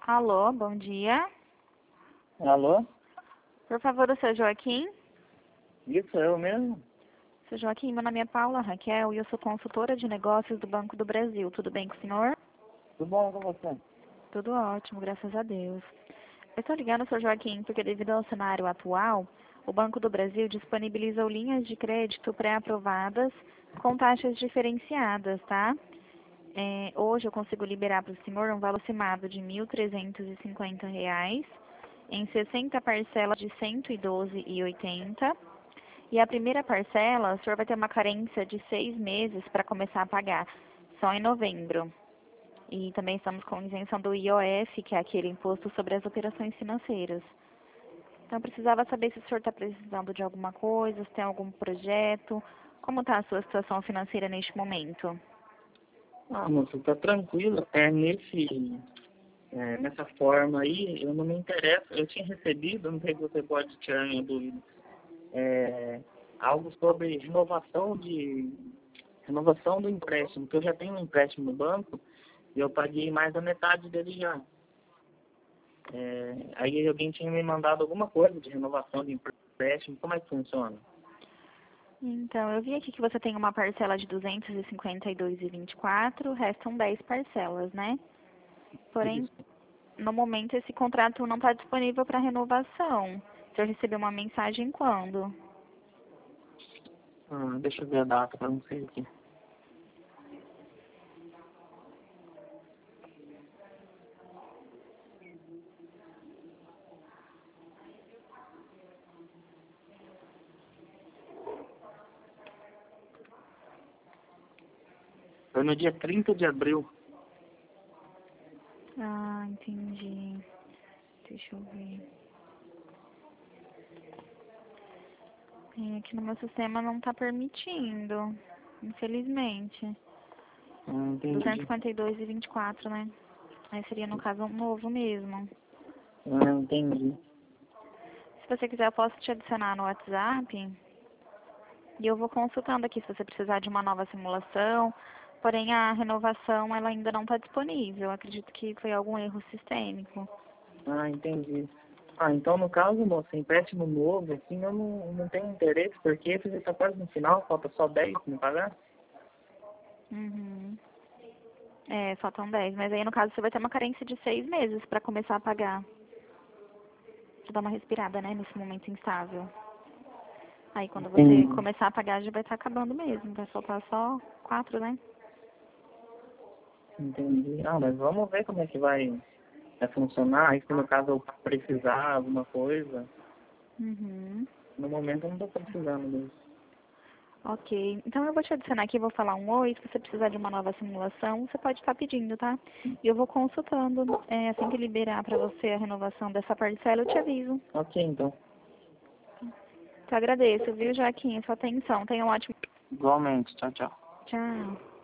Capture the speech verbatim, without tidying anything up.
Alô, bom dia. Alô? Por favor, o seu Joaquim? Isso, eu mesmo? Seu Joaquim, meu nome é Paula Raquel e eu sou consultora de negócios do Banco do Brasil. Tudo bem com o senhor? Tudo bom com você? Tudo ótimo, graças a Deus. Eu estou ligando, seu Joaquim, porque devido ao cenário atual, o Banco do Brasil disponibilizou linhas de crédito pré-aprovadas com taxas diferenciadas, tá? É, hoje eu consigo liberar para o senhor um valor estimado de mil trezentos e cinquenta reais em sessenta parcelas de cento e doze reais e oitenta centavos. E a primeira parcela, o senhor vai ter uma carência de seis meses para começar a pagar, só em novembro. E também estamos com isenção do I O F, que é aquele imposto sobre as operações financeiras. Então, eu precisava saber se o senhor está precisando de alguma coisa, se tem algum projeto, como está a sua situação financeira neste momento? Ah, moça, tá tranquilo. É nesse, é, nessa forma aí, eu não me interesso. Eu tinha recebido, não sei se você pode tirar minha dúvida, é, algo sobre renovação de renovação do empréstimo, que eu já tenho um empréstimo no banco e eu paguei mais da metade dele já. É, aí alguém tinha me mandado alguma coisa de renovação de empréstimo. Como é que funciona? Então, eu vi aqui que você tem uma parcela de duzentos e cinquenta e dois reais e vinte e quatro centavos, restam dez parcelas, né? Porém, Isso. no momento, esse contrato não está disponível para renovação. O senhor recebeu uma mensagem quando? Ah, deixa eu ver a data para não sei aqui. Foi no dia trinta de abril. Ah, entendi. Deixa eu ver. É, aqui no meu sistema não está permitindo, infelizmente. Ah, duzentos e entendi. cinquenta e dois reais e vinte e quatro centavos, né? Aí seria, no caso, um novo mesmo. Ah, entendi. Se você quiser, eu posso te adicionar no WhatsApp e eu vou consultando aqui se você precisar de uma nova simulação. Porém, a renovação ela ainda não está disponível. Acredito que foi algum erro sistêmico. Ah, entendi. Ah, então no caso, moça, empréstimo novo, assim, eu não, não tenho interesse, porque esse já está quase no final, falta só dez para me pagar. Uhum. É, faltam dez. Mas aí, no caso, você vai ter uma carência de seis meses para começar a pagar. Pra dar uma respirada, né, nesse momento instável. Aí, quando você Entendi. começar a pagar, já vai estar acabando mesmo. Vai faltar só quatro, né? Entendi. Ah, mas vamos ver como é que vai, vai funcionar. Aí se no caso eu precisar alguma coisa, Uhum. no momento eu não estou precisando mesmo. Ok. Então, eu vou te adicionar aqui, vou falar um oi. Se você precisar de uma nova simulação, você pode estar pedindo, tá? E eu vou consultando. É, assim que liberar para você a renovação dessa parcela, eu te aviso. Ok, então. Te agradeço, viu, Joaquim? Sua atenção. Tenha um ótimo... Igualmente. Tchau, tchau. Tchau.